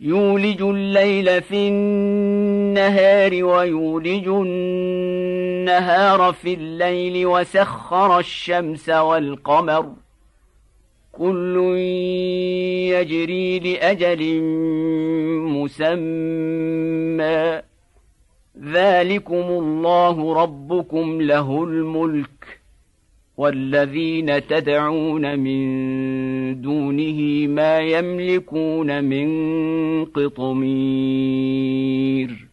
يولج الليل في النهار ويولج النهار في الليل وسخر الشمس والقمر كل يجري لأجل مسمى ذلكم الله ربكم له الملك والذين تدعون من دونه ما يملكون من قطمير.